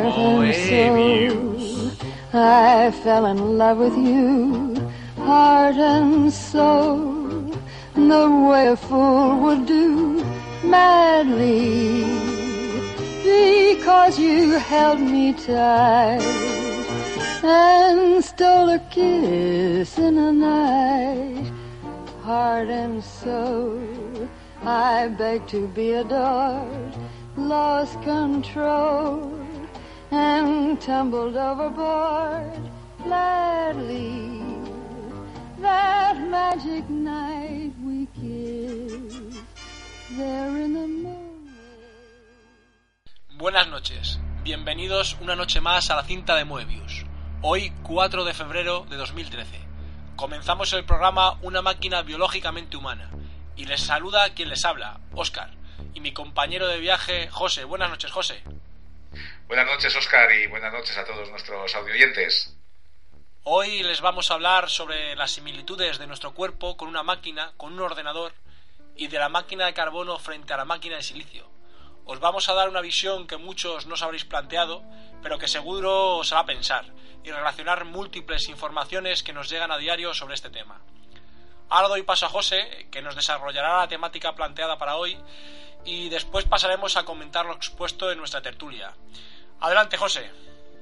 and soul. I fell in love with you, heart and soul, the way a fool would do, madly, because you held me tight and stole a kiss in the night. Heart and soul, I begged to be adored, lost control, and tumbled overboard gladly. That magic night we kissed there in the moonlight. Buenas noches, bienvenidos una noche más a la cinta de Moebius. Hoy, 4 de febrero de 2013. Comenzamos el programa Una máquina biológicamente humana. Y les saluda quien les habla, Óscar, y mi compañero de viaje, José. Buenas noches, José. Buenas noches, Óscar, y buenas noches a todos nuestros audioyentes. Hoy les vamos a hablar sobre las similitudes de nuestro cuerpo con una máquina, con un ordenador, y de la máquina de carbono frente a la máquina de silicio. Os vamos a dar una visión que muchos no os habréis planteado, pero que seguro os hará pensar, y relacionar múltiples informaciones que nos llegan a diario sobre este tema. Ahora doy paso a José, que nos desarrollará la temática planteada para hoy, y después pasaremos a comentar lo expuesto en nuestra tertulia. Adelante, José.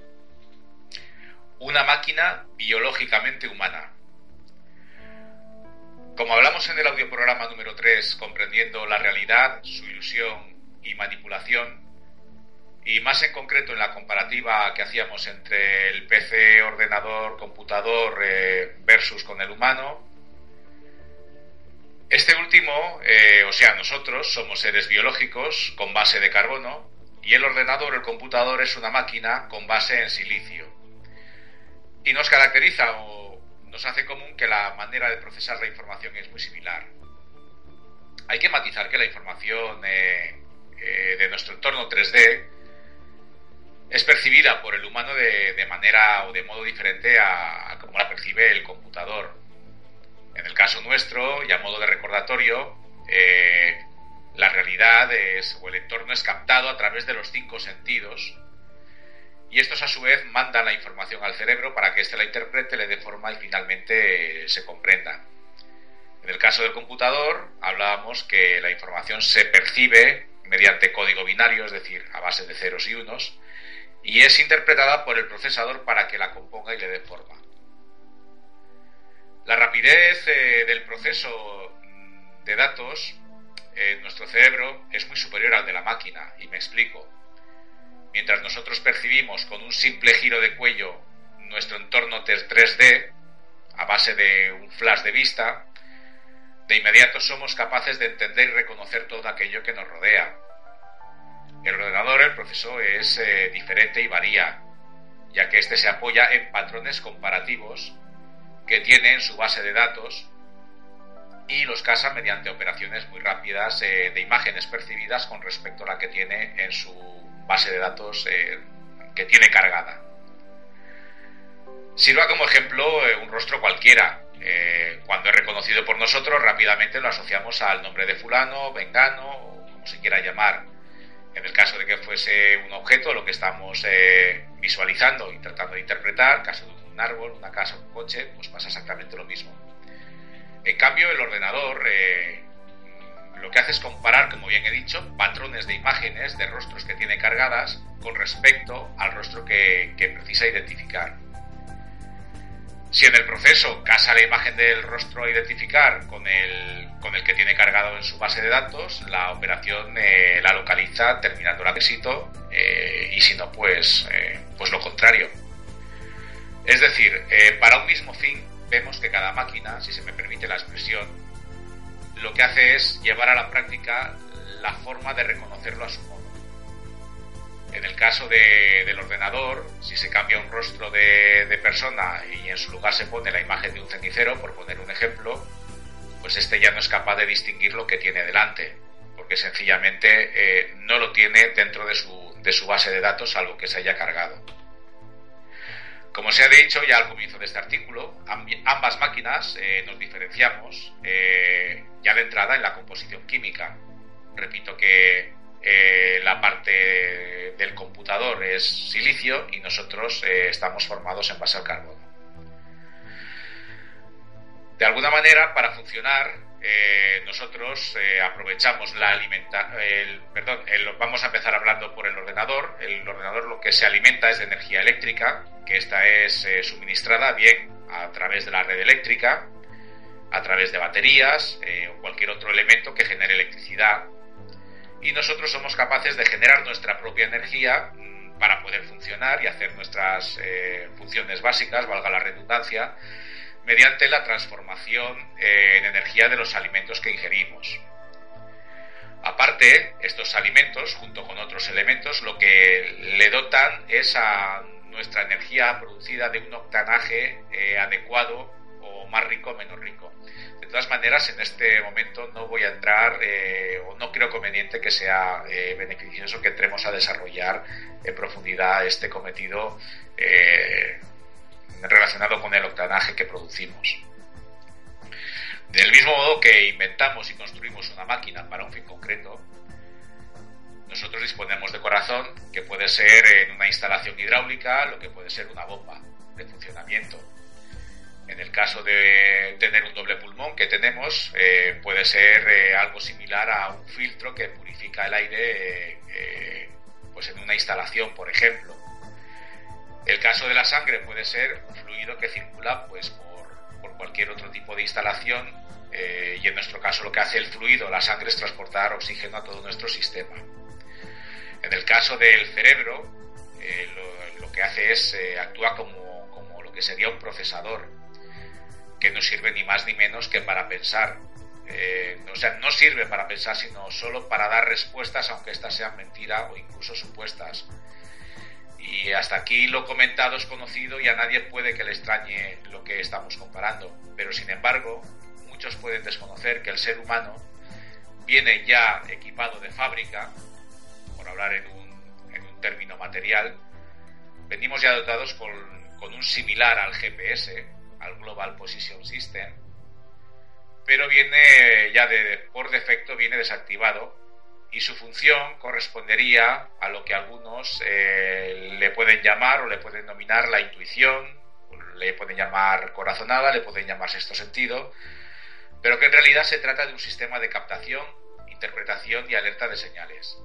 Una máquina biológicamente humana. Como hablamos en el audioprograma número 3, comprendiendo la realidad, su ilusión y manipulación, y más en concreto en la comparativa que hacíamos entre el PC, ordenador, computador versus con el humano, este último, nosotros somos seres biológicos con base de carbono y el ordenador, el computador, es una máquina con base en silicio. Y nos caracteriza o nos hace común que la manera de procesar la información es muy similar. Hay que matizar que la información de nuestro entorno 3D es percibida por el humano de manera o de modo diferente a como la percibe el computador. En el caso nuestro, y a modo de recordatorio, la realidad o el entorno es captado a través de los 5 sentidos, y estos a su vez mandan la información al cerebro para que éste la interprete, le dé forma y finalmente se comprenda. En el caso del computador, hablábamos que la información se percibe mediante código binario, es decir, a base de ceros y unos, y es interpretada por el procesador para que la componga y le dé forma. La rapidez del proceso de datos en nuestro cerebro es muy superior al de la máquina, y me explico. Mientras nosotros percibimos con un simple giro de cuello nuestro entorno 3D a base de un flash de vista, de inmediato somos capaces de entender y reconocer todo aquello que nos rodea. El ordenador, el proceso, es diferente y varía, ya que este se apoya en patrones comparativos que tiene en su base de datos y los casa mediante operaciones muy rápidas de imágenes percibidas con respecto a la que tiene en su base de datos que tiene cargada. Sirva como ejemplo un rostro cualquiera. Cuando es reconocido por nosotros, rápidamente lo asociamos al nombre de fulano, vengano o como se quiera llamar. En el caso de que fuese un objeto, lo que estamos visualizando y tratando de interpretar, caso de un árbol, una casa, un coche, pues pasa exactamente lo mismo. En cambio, el ordenador lo que hace es comparar, como bien he dicho, patrones de imágenes de rostros que tiene cargadas con respecto al rostro que precisa identificar. Si en el proceso casa la imagen del rostro a identificar con el que tiene cargado en su base de datos, la operación la localiza terminando el éxito, y si no, pues lo contrario. Es decir, para un mismo fin vemos que cada máquina, si se me permite la expresión, lo que hace es llevar a la práctica la forma de reconocerlo a su modo. En el caso del ordenador, si se cambia un rostro de persona y en su lugar se pone la imagen de un cenicero, por poner un ejemplo, pues este ya no es capaz de distinguir lo que tiene delante, porque sencillamente no lo tiene dentro de su base de datos, salvo que se haya cargado. Como se ha dicho ya al comienzo de este artículo, ambas máquinas nos diferenciamos ya de entrada en la composición química. Repito que la parte del computador es silicio y nosotros estamos formados en base al carbono. De alguna manera, para funcionar, nosotros aprovechamos vamos a empezar hablando por el ordenador. El ordenador lo que se alimenta es de energía eléctrica, que esta es suministrada bien a través de la red eléctrica, a través de baterías o cualquier otro elemento que genere electricidad. Y nosotros somos capaces de generar nuestra propia energía para poder funcionar y hacer nuestras funciones básicas, valga la redundancia, mediante la transformación en energía de los alimentos que ingerimos. Aparte, estos alimentos, junto con otros elementos, lo que le dotan es a nuestra energía producida de un octanaje adecuado, o más rico o menos rico. De todas maneras, en este momento no voy a entrar, o no creo conveniente que sea beneficioso que entremos a desarrollar en profundidad este cometido relacionado con el octanaje que producimos. Del mismo modo que inventamos y construimos una máquina para un fin concreto, nosotros disponemos de corazón, que puede ser en una instalación hidráulica, lo que puede ser una bomba de funcionamiento. En el caso de tener un doble pulmón que tenemos, puede ser algo similar a un filtro que purifica el aire pues en una instalación, por ejemplo. El caso de la sangre puede ser un fluido que circula pues por cualquier otro tipo de instalación, y en nuestro caso lo que hace el fluido, la sangre, es transportar oxígeno a todo nuestro sistema. En el caso del cerebro, lo que hace es actúa como lo que sería un procesador, que no sirve ni más ni menos que para pensar. O sea, no sirve para pensar, sino solo para dar respuestas, aunque éstas sean mentiras o incluso supuestas. Y hasta aquí lo comentado es conocido y a nadie puede que le extrañe lo que estamos comparando. Pero sin embargo, muchos pueden desconocer que el ser humano viene ya equipado de fábrica, por hablar en un término material. Venimos ya dotados con un similar al GPS, al Global Position System, pero viene ya por defecto viene desactivado, y su función correspondería a lo que algunos le pueden llamar o le pueden denominar la intuición, le pueden llamar corazonada, le pueden llamar sexto sentido, pero que en realidad se trata de un sistema de captación, interpretación y alerta de señales.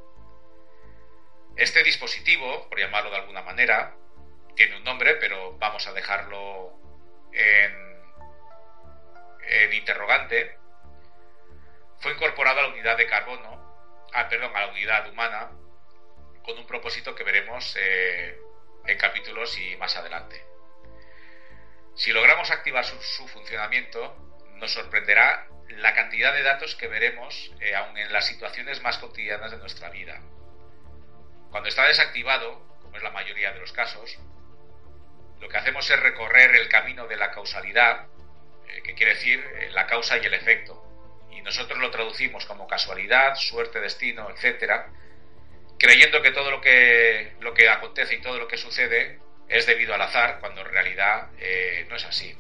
Este dispositivo, por llamarlo de alguna manera, tiene un nombre, pero vamos a dejarlo en interrogante. Fue incorporado a la unidad de carbono, a la unidad humana, con un propósito que veremos en capítulos y más adelante. Si logramos activar su funcionamiento, nos sorprenderá la cantidad de datos que veremos aun en las situaciones más cotidianas de nuestra vida. Cuando está desactivado, como es la mayoría de los casos, lo que hacemos es recorrer el camino de la causalidad, que quiere decir la causa y el efecto, y nosotros lo traducimos como casualidad, suerte, destino, etcétera, creyendo que todo lo que acontece y todo lo que sucede es debido al azar, cuando en realidad no es así.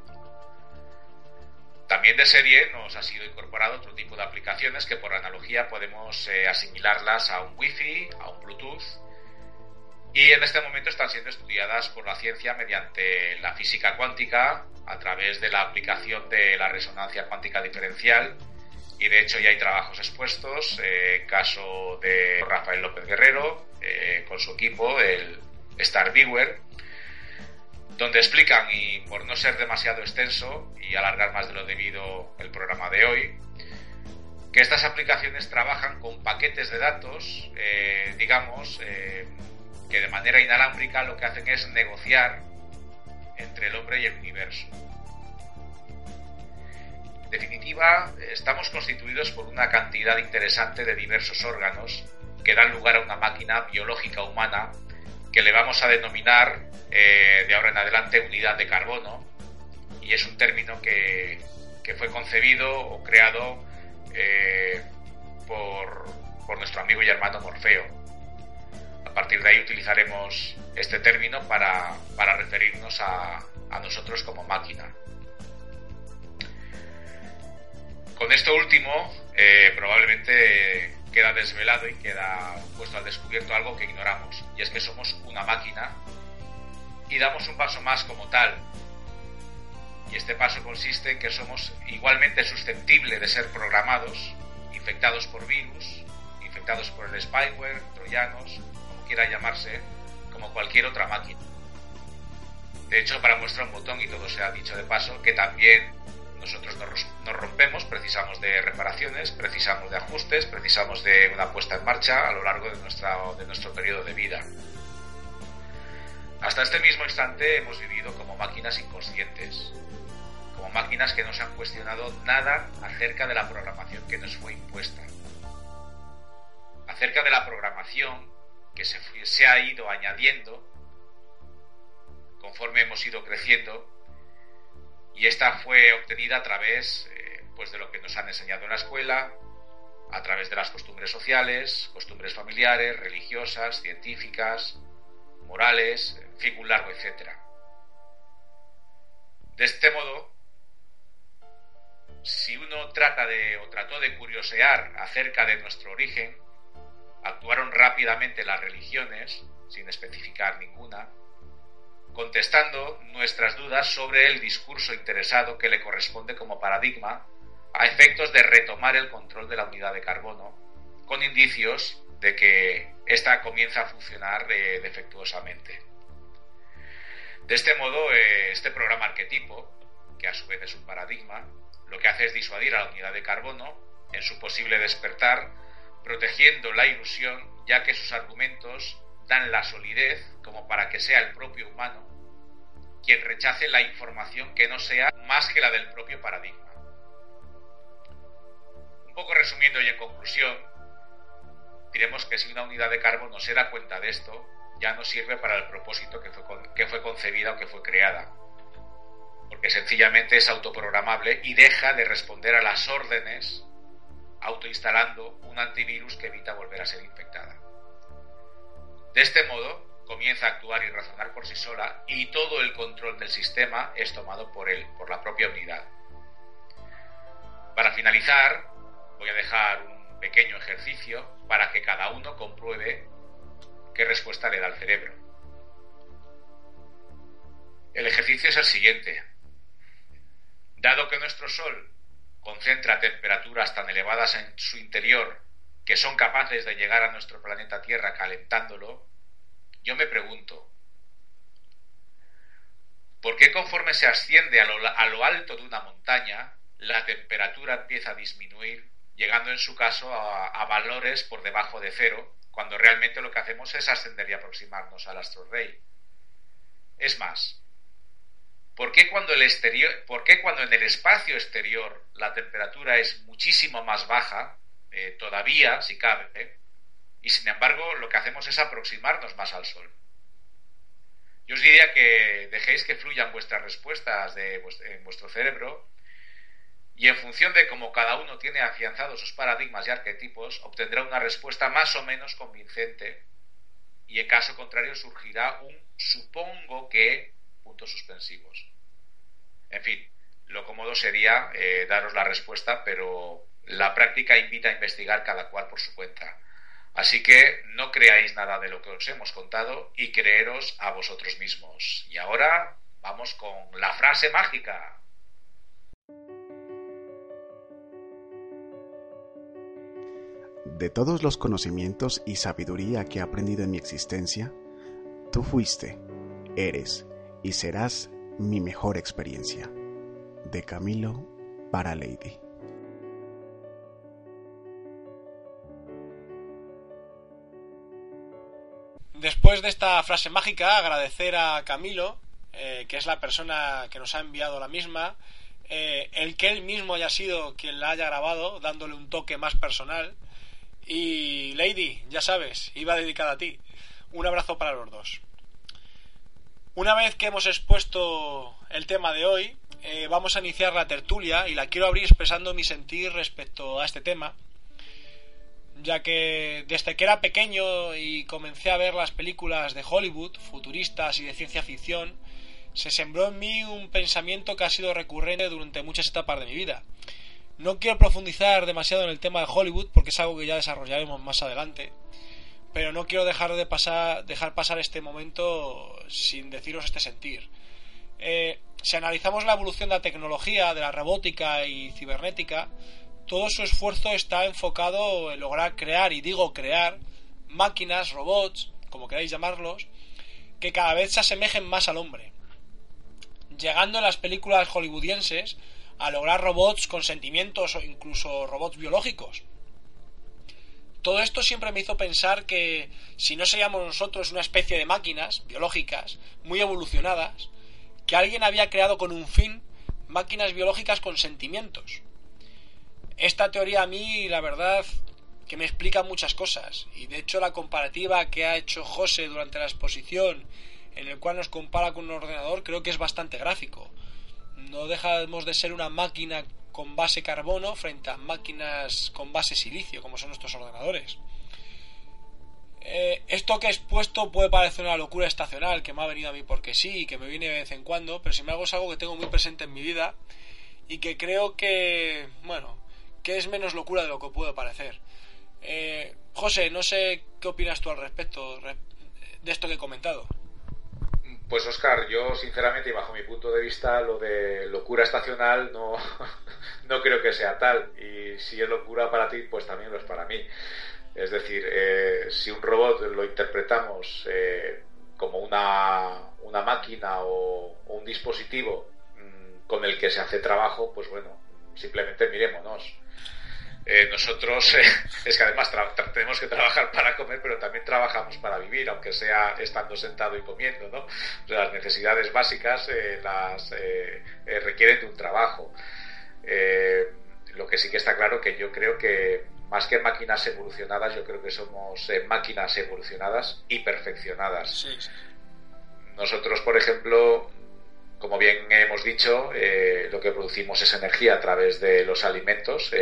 También de serie nos ha sido incorporado otro tipo de aplicaciones que por analogía podemos asimilarlas a un Wi-Fi, a un Bluetooth, y en este momento están siendo estudiadas por la ciencia mediante la física cuántica, a través de la aplicación de la resonancia cuántica diferencial, y de hecho ya hay trabajos expuestos, caso de Rafael López Guerrero, con su equipo, el Star Viewer, donde explican, y por no ser demasiado extenso y alargar más de lo debido el programa de hoy, que estas aplicaciones trabajan con paquetes de datos, que de manera inalámbrica lo que hacen es negociar entre el hombre y el universo. En definitiva, estamos constituidos por una cantidad interesante de diversos órganos que dan lugar a una máquina biológica humana que le vamos a denominar de ahora en adelante unidad de carbono, y es un término que fue concebido o creado por nuestro amigo y hermano Morfeo. A partir de ahí utilizaremos este término para referirnos a nosotros como máquina. Con esto último, probablemente queda desvelado y queda puesto al descubierto algo que ignoramos, y es que somos una máquina y damos un paso más como tal. Y este paso consiste en que somos igualmente susceptibles de ser programados, infectados por virus, infectados por el spyware, troyanos, como quiera llamarse, como cualquier otra máquina. De hecho, para muestra un botón, y todo se ha dicho de paso, que también nosotros nos rompemos, precisamos de reparaciones, precisamos de ajustes, precisamos de una puesta en marcha a lo largo de nuestro periodo de vida. Hasta este mismo instante hemos vivido como máquinas inconscientes, como máquinas que no se han cuestionado nada acerca de la programación que nos fue impuesta, acerca de la programación que se ha ido añadiendo conforme hemos ido creciendo, y esta fue obtenida a través de lo que nos han enseñado en la escuela, a través de las costumbres sociales, costumbres familiares, religiosas, científicas, morales, en fin, un largo etcétera. De este modo, si uno trató de curiosear acerca de nuestro origen, actuaron rápidamente las religiones, sin especificar ninguna, contestando nuestras dudas sobre el discurso interesado que le corresponde como paradigma a efectos de retomar el control de la unidad de carbono, con indicios de que ésta comienza a funcionar defectuosamente. De este modo, este programa arquetipo, que a su vez es un paradigma, lo que hace es disuadir a la unidad de carbono en su posible despertar, protegiendo la ilusión, ya que sus argumentos dan la solidez como para que sea el propio humano quien rechace la información que no sea más que la del propio paradigma. Un poco resumiendo y en conclusión, diremos que si una unidad de carbono se da cuenta de esto, ya no sirve para el propósito que fue concebida o que fue creada, porque sencillamente es autoprogramable y deja de responder a las órdenes autoinstalando un antivirus que evita volver a ser infectada. De este modo, comienza a actuar y razonar por sí sola, y todo el control del sistema es tomado por él, por la propia unidad. Para finalizar, voy a dejar un pequeño ejercicio para que cada uno compruebe qué respuesta le da el cerebro. El ejercicio es el siguiente. Dado que nuestro Sol concentra temperaturas tan elevadas en su interior que son capaces de llegar a nuestro planeta Tierra calentándolo, yo me pregunto, ¿por qué conforme se asciende a lo alto de una montaña, la temperatura empieza a disminuir, llegando en su caso a valores por debajo de cero, cuando realmente lo que hacemos es ascender y aproximarnos al astro rey? Es más, ¿por qué cuando en el espacio exterior la temperatura es muchísimo más baja, todavía, si cabe, y sin embargo lo que hacemos es aproximarnos más al Sol? Yo os diría que dejéis que fluyan vuestras respuestas en vuestro cerebro, y en función de cómo cada uno tiene afianzados sus paradigmas y arquetipos, obtendrá una respuesta más o menos convincente, y en caso contrario surgirá un supongo que... puntos suspensivos. En fin, lo cómodo sería daros la respuesta, pero la práctica invita a investigar cada cual por su cuenta. Así que no creáis nada de lo que os hemos contado y creeros a vosotros mismos. Y ahora vamos con la frase mágica. De todos los conocimientos y sabiduría que he aprendido en mi existencia, tú fuiste, eres y serás mi mejor experiencia. De Camilo para Lady. Después de esta frase mágica, agradecer a Camilo, que es la persona que nos ha enviado la misma, el que él mismo haya sido quien la haya grabado, dándole un toque más personal. Y Lady, ya sabes, iba dedicada a ti. Un abrazo para los dos. Una vez que hemos expuesto el tema de hoy, vamos a iniciar la tertulia, y la quiero abrir expresando mi sentir respecto a este tema, ya que desde que era pequeño y comencé a ver las películas de Hollywood, futuristas y de ciencia ficción, se sembró en mí un pensamiento que ha sido recurrente durante muchas etapas de mi vida. No quiero profundizar demasiado en el tema de Hollywood porque es algo que ya desarrollaremos más adelante, pero no quiero dejar pasar este momento sin deciros este sentir. Si analizamos la evolución de la tecnología, de la robótica y cibernética, todo su esfuerzo está enfocado en lograr crear, y digo crear, máquinas, robots, como queráis llamarlos, que cada vez se asemejen más al hombre, llegando en las películas hollywoodienses a lograr robots con sentimientos o incluso robots biológicos. Todo esto siempre me hizo pensar que si no seríamos nosotros una especie de máquinas biológicas muy evolucionadas, que alguien había creado con un fin máquinas biológicas con sentimientos. Esta teoría a mí, la verdad, que me explica muchas cosas, y de hecho la comparativa que ha hecho José durante la exposición, en el cual nos compara con un ordenador, creo que es bastante gráfico. No dejamos de ser una máquina con base carbono frente a máquinas con base silicio, como son nuestros ordenadores. Esto que he expuesto puede parecer una locura estacional, que me ha venido a mí porque sí, y que me viene de vez en cuando, pero sin embargo es algo que tengo muy presente en mi vida y que creo que, bueno, que es menos locura de lo que puede parecer. José, no sé qué opinas tú al respecto de esto que he comentado. Pues Óscar, yo sinceramente y bajo mi punto de vista lo de locura estacional no creo que sea tal, y si es locura para ti pues también lo es para mí. Es decir, si un robot lo interpretamos como una máquina o un dispositivo con el que se hace trabajo, pues bueno, simplemente mirémonos. Nosotros es que además tenemos que trabajar para comer, pero también trabajamos para vivir, aunque sea estando sentado y comiendo, ¿no? O sea, las necesidades básicas requieren de un trabajo. Lo que sí que está claro que yo creo que más que máquinas evolucionadas, yo creo que somos máquinas evolucionadas y perfeccionadas. Sí. Nosotros, por ejemplo, como bien hemos dicho, lo que producimos es energía a través de los alimentos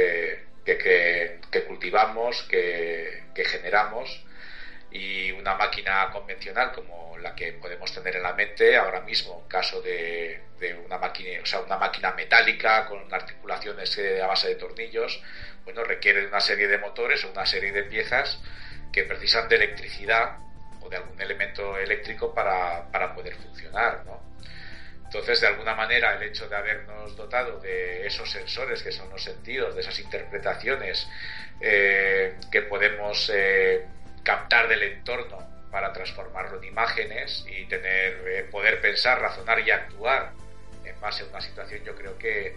que cultivamos, que generamos, y una máquina convencional como la que podemos tener en la mente ahora mismo, en caso de una máquina, o sea, una máquina metálica con articulaciones a base de tornillos, bueno, requiere de una serie de motores o una serie de piezas que precisan de electricidad o de algún elemento eléctrico para poder funcionar, ¿no? Entonces, de alguna manera, el hecho de habernos dotado de esos sensores, que son los sentidos, de esas interpretaciones que podemos captar del entorno para transformarlo en imágenes y poder pensar, razonar y actuar en base a una situación, yo creo que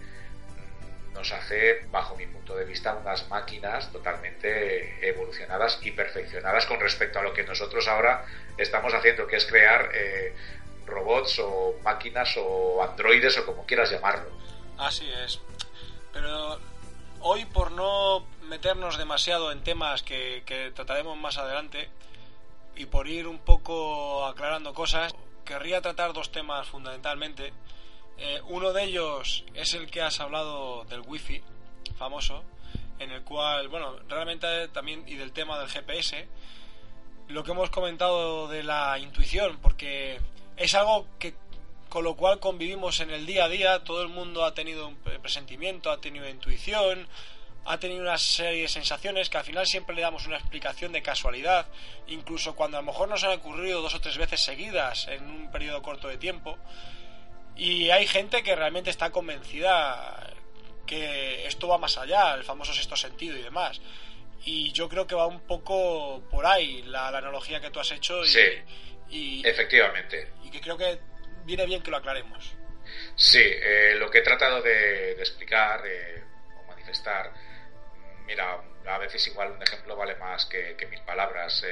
nos hace, bajo mi punto de vista, unas máquinas totalmente evolucionadas y perfeccionadas con respecto a lo que nosotros ahora estamos haciendo, que es crear robots o máquinas o androides o como quieras llamarlo. Así es. Pero hoy, por no meternos demasiado en temas que trataremos más adelante y por ir un poco aclarando cosas, querría tratar dos temas fundamentalmente. Uno de ellos es el que has hablado del wifi famoso, en el cual, bueno, realmente también, y del tema del GPS, lo que hemos comentado de la intuición, porque es algo que con lo cual convivimos en el día a día. Todo el mundo ha tenido un presentimiento, ha tenido intuición, ha tenido una serie de sensaciones que al final siempre le damos una explicación de casualidad, incluso cuando a lo mejor nos han ocurrido 2 o 3 veces seguidas en un periodo corto de tiempo. Y hay gente que realmente está convencida que esto va más allá, el famoso sexto sentido y demás. Y yo creo que va un poco por ahí la analogía que tú has hecho. Sí, efectivamente. Y que creo que viene bien que lo aclaremos. Sí, lo que he tratado de explicar o manifestar, mira, a veces igual un ejemplo vale más que 1000 palabras.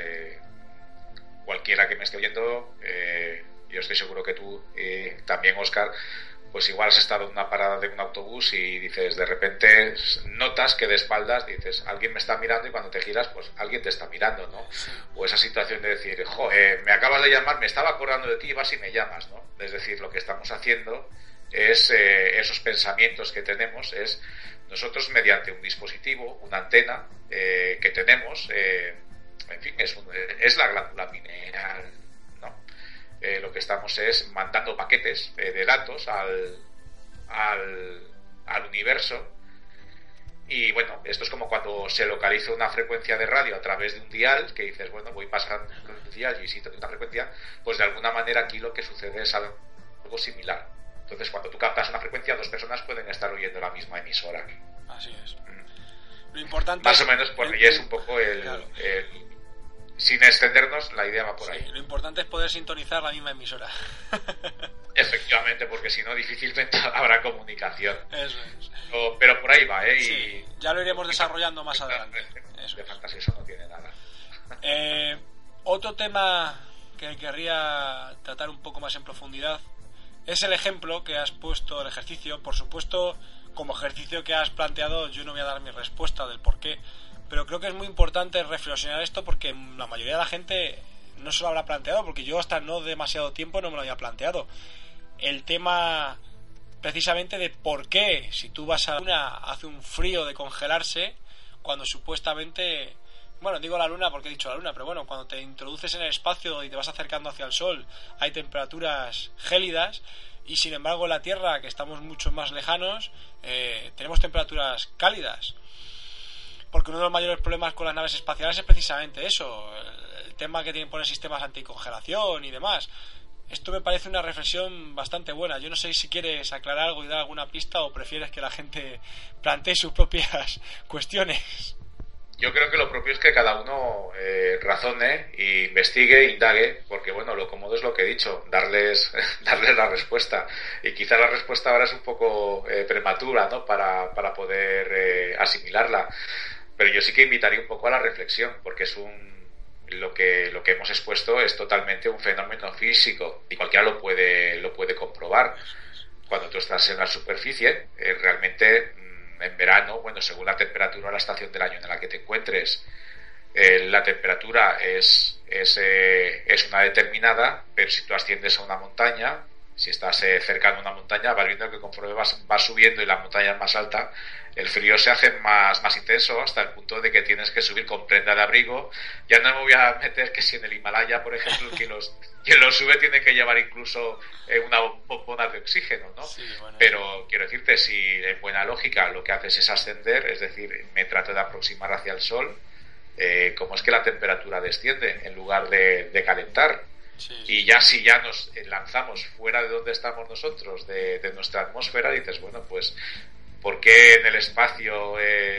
Cualquiera que me esté oyendo, yo estoy seguro que tú también, Óscar, pues igual has estado en una parada de un autobús y dices, de repente notas que de espaldas dices, alguien me está mirando, y cuando te giras, pues alguien te está mirando, ¿no? O esa situación de decir, me acabas de llamar, me estaba acordando de ti y vas y me llamas, ¿no? Es decir, lo que estamos haciendo es esos pensamientos que tenemos, es nosotros mediante un dispositivo, una antena que tenemos, en fin, es la glándula pineal, ¿no? Lo que estamos es mandando paquetes de datos al universo, Y bueno, esto es como cuando se localiza una frecuencia de radio a través de un dial, que dices, bueno, voy pasando el dial y si tengo una frecuencia, pues de alguna manera aquí lo que sucede es algo similar. Entonces, cuando tú captas una frecuencia, dos personas pueden estar oyendo la misma emisora. Así es. Lo importante más o menos por ahí es un poco claro. Sin extendernos, la idea va por ahí. Lo importante es poder sintonizar la misma emisora. Efectivamente, porque si no, difícilmente habrá comunicación. Eso es. Pero por ahí va, ¿eh? Sí, y ya lo iremos desarrollando más adelante. Eso de fantasía eso no tiene nada. Otro tema que querría tratar un poco más en profundidad es el ejemplo que has puesto, el ejercicio. Por supuesto, como ejercicio que has planteado, yo no voy a dar mi respuesta del por qué, pero creo que es muy importante reflexionar esto porque la mayoría de la gente no se lo habrá planteado, porque yo hasta no demasiado tiempo no me lo había planteado. El tema precisamente de por qué, si tú vas a la luna, hace un frío de congelarse, cuando supuestamente, bueno, digo la luna porque he dicho la luna, pero bueno, cuando te introduces en el espacio y te vas acercando hacia el sol, hay temperaturas gélidas, y sin embargo en la Tierra, que estamos mucho más lejanos, tenemos temperaturas cálidas. Porque uno de los mayores problemas con las naves espaciales es precisamente eso, el tema que tienen poner sistemas anticongelación y demás. Esto me parece una reflexión bastante buena. Yo no sé si quieres aclarar algo y dar alguna pista o prefieres que la gente plantee sus propias cuestiones. Yo creo que lo propio es que cada uno razone, investigue, indague, porque bueno, lo cómodo es lo que he dicho, darles la respuesta. Y quizá la respuesta ahora es un poco prematura, ¿no? Para poder asimilarla. Pero yo sí que invitaría un poco a la reflexión, porque es lo que hemos expuesto es totalmente un fenómeno físico y cualquiera lo puede comprobar. Cuando tú estás en la superficie, realmente en verano, bueno, según la temperatura o la estación del año en la que te encuentres, la temperatura es una determinada, pero si tú asciendes a una montaña, si estás cercano a una montaña, vas viendo que conforme vas subiendo y la montaña es más alta, el frío se hace más intenso hasta el punto de que tienes que subir con prenda de abrigo. Ya no me voy a meter que si en el Himalaya, por ejemplo, quien lo sube tiene que llevar incluso una bombona de oxígeno, ¿no? Sí, bueno. Pero quiero decirte, si en buena lógica lo que haces es ascender, es decir, me trato de aproximar hacia el sol, ¿cómo es que la temperatura desciende en lugar de calentar? Sí. Y ya si ya nos lanzamos fuera de donde estamos nosotros, de nuestra atmósfera, dices, bueno, pues ¿por qué en el espacio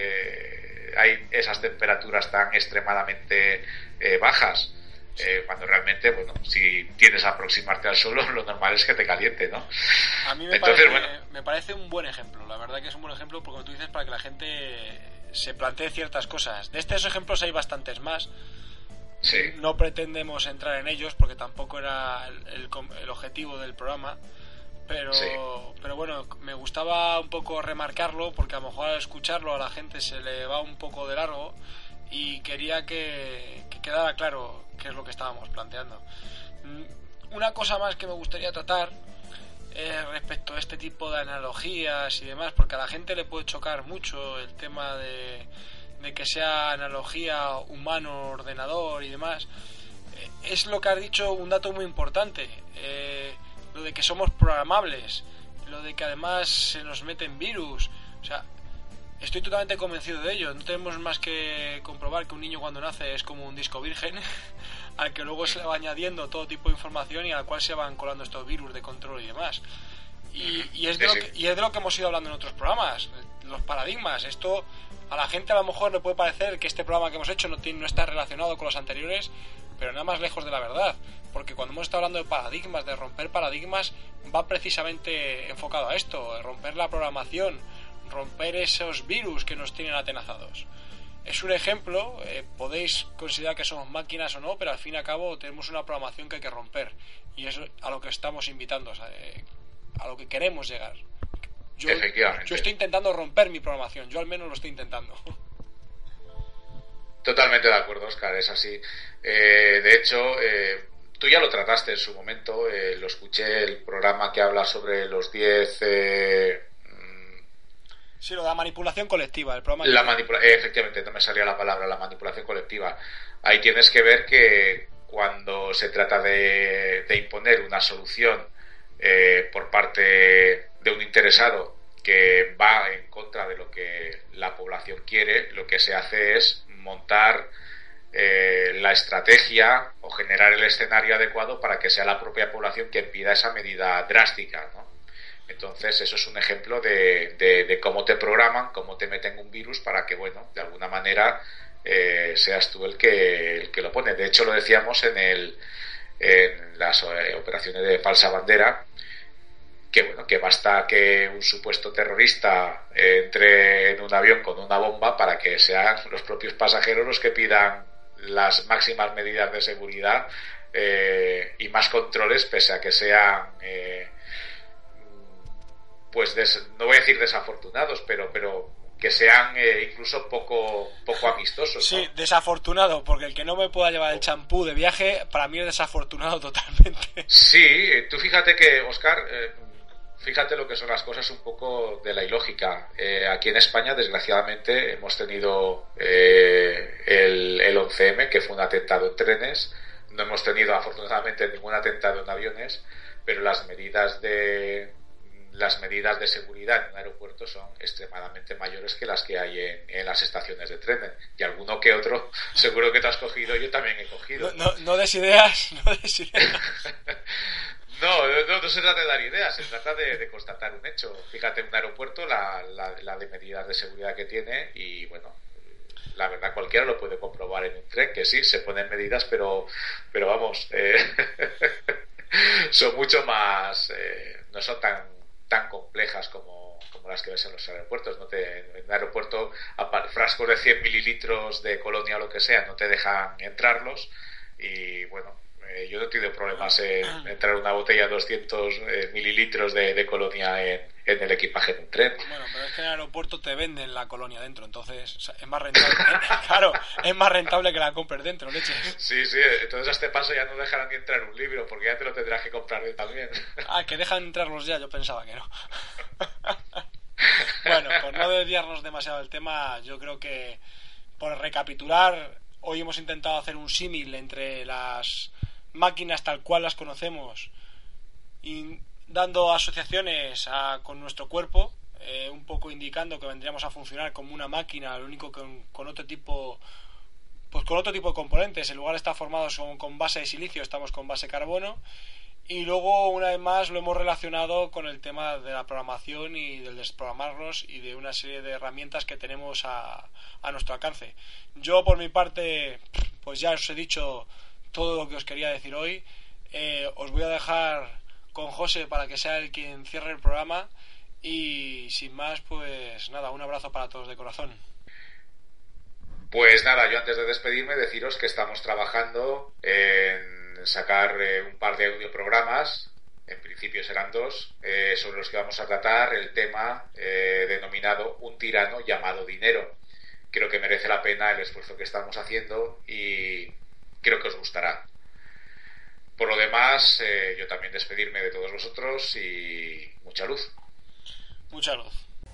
hay esas temperaturas tan extremadamente bajas? Cuando realmente, bueno, si tienes a aproximarte al sol, lo normal es que te caliente, ¿no? A mí me parece un buen ejemplo, la verdad que es un buen ejemplo, porque tú dices, para que la gente se plantee ciertas cosas. De estos ejemplos hay bastantes más. Sí. No pretendemos entrar en ellos porque tampoco era el objetivo del programa, pero bueno, me gustaba un poco remarcarlo porque a lo mejor al escucharlo a la gente se le va un poco de largo y quería que quedara claro qué es lo que estábamos planteando. Una cosa más que me gustaría tratar respecto a este tipo de analogías y demás, porque a la gente le puede chocar mucho el tema de que sea analogía humano-ordenador y demás. Es lo que has dicho, un dato muy importante, lo de que somos programables, lo de que además se nos meten virus. O sea, estoy totalmente convencido de ello. No tenemos más que comprobar que un niño cuando nace es como un disco virgen al que luego se le va añadiendo todo tipo de información y al cual se van colando estos virus de control y demás. Y es de lo que hemos ido hablando en otros programas, los paradigmas. Esto a la gente a lo mejor le puede parecer que este programa que hemos hecho no está relacionado con los anteriores, pero nada más lejos de la verdad, porque cuando hemos estado hablando de paradigmas, de romper paradigmas, va precisamente enfocado a esto, romper la programación, romper esos virus que nos tienen atenazados. Es un ejemplo, podéis considerar que somos máquinas o no, pero al fin y al cabo tenemos una programación que hay que romper, y es a lo que estamos invitando, a lo que queremos llegar. Yo estoy intentando romper mi programación, yo al menos lo estoy intentando. Totalmente de acuerdo, Óscar, es así. De hecho, tú ya lo trataste en su momento, lo escuché, el programa que habla sobre los 10... Sí, lo de la manipulación colectiva, el programa. Efectivamente, no me salía la palabra, la manipulación colectiva. Ahí tienes que ver que cuando se trata de imponer una solución por parte de un interesado que va en contra de lo que la población quiere, lo que se hace es montar la estrategia o generar el escenario adecuado para que sea la propia población quien pida esa medida drástica, ¿no? Entonces eso es un ejemplo de cómo te programan, cómo te meten un virus para que, bueno, de alguna manera seas tú el que lo pone. De hecho lo decíamos en las operaciones de falsa bandera, que bueno, que basta que un supuesto terrorista entre en un avión con una bomba para que sean los propios pasajeros los que pidan las máximas medidas de seguridad y más controles, pese a que sean pues no voy a decir desafortunados, pero que sean incluso poco amistosos, sí, ¿no? Desafortunado, porque el que no me pueda llevar el champú de viaje para mí es desafortunado totalmente. Sí, tú fíjate que, Óscar, fíjate lo que son las cosas un poco de la ilógica. Aquí en España, desgraciadamente, hemos tenido el 11M, que fue un atentado en trenes. No hemos tenido, afortunadamente, ningún atentado en aviones, pero las medidas de seguridad en un aeropuerto son extremadamente mayores que las que hay en las estaciones de trenes. Y alguno que otro seguro que te has cogido, yo también he cogido. No des ideas, no des ideas. No se trata de dar ideas, se trata de constatar un hecho. Fíjate, un aeropuerto, la de medidas de seguridad que tiene, y bueno, la verdad cualquiera lo puede comprobar en un tren, que sí, se ponen medidas, pero vamos, son mucho más, no son tan complejas como las que ves en los aeropuertos. En un aeropuerto, frascos de 100 mililitros de colonia o lo que sea, no te dejan entrarlos, y bueno, yo no he tenido problemas en entrar una botella de 200 mililitros de colonia en el equipaje de un tren. Bueno, pero es que en el aeropuerto te venden la colonia dentro, entonces es más rentable. Claro, es más rentable que la compres dentro, leches. Sí, entonces a este paso ya no dejarán ni entrar un libro, porque ya te lo tendrás que comprar también. Ah, que dejan entrarlos ya, yo pensaba que no. Bueno, por no desviarnos demasiado del tema, yo creo que, por recapitular, hoy hemos intentado hacer un símil entre las máquinas tal cual las conocemos y dando asociaciones con nuestro cuerpo, un poco indicando que vendríamos a funcionar como una máquina, lo único que con otro tipo de componentes. En lugar de estar formados con base de silicio, estamos con base de carbono. Y luego, una vez más, lo hemos relacionado con el tema de la programación y del desprogramarnos y de una serie de herramientas que tenemos a nuestro alcance. Yo, por mi parte, pues ya os he dicho todo lo que os quería decir hoy. Os voy a dejar con José para que sea el quien cierre el programa, y sin más, pues nada, un abrazo para todos de corazón. Pues nada, yo antes de despedirme deciros que estamos trabajando en sacar un par de audioprogramas, en principio serán 2, sobre los que vamos a tratar el tema denominado Un tirano llamado dinero. Creo que merece la pena el esfuerzo que estamos haciendo y creo que os gustará. Por lo demás, yo también despedirme de todos vosotros y mucha luz. Mucha luz.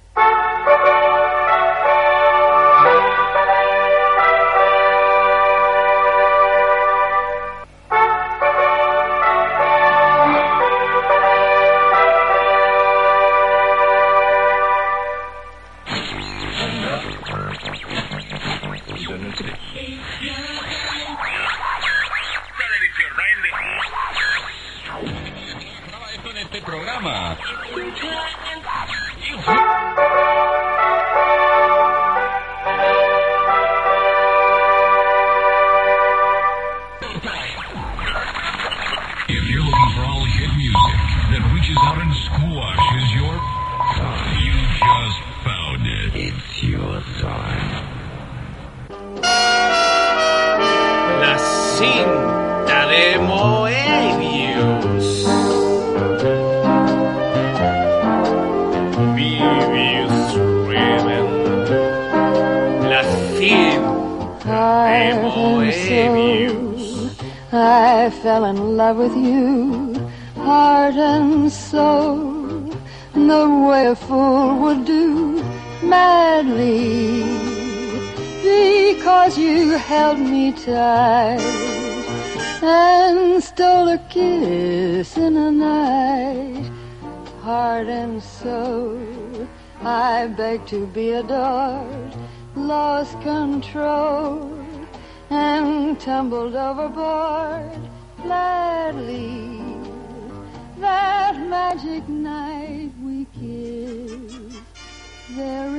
Programa. If you're looking for all hit music that reaches out and squashes your, you just found it. It's your time. La cinta de Moebius. I fell in love with you, heart and soul, the way a fool would do, madly, because you held me tight and stole a kiss in the night, heart and soul. I begged to be adored, lost control, and tumbled overboard gladly. That magic night we kissed, there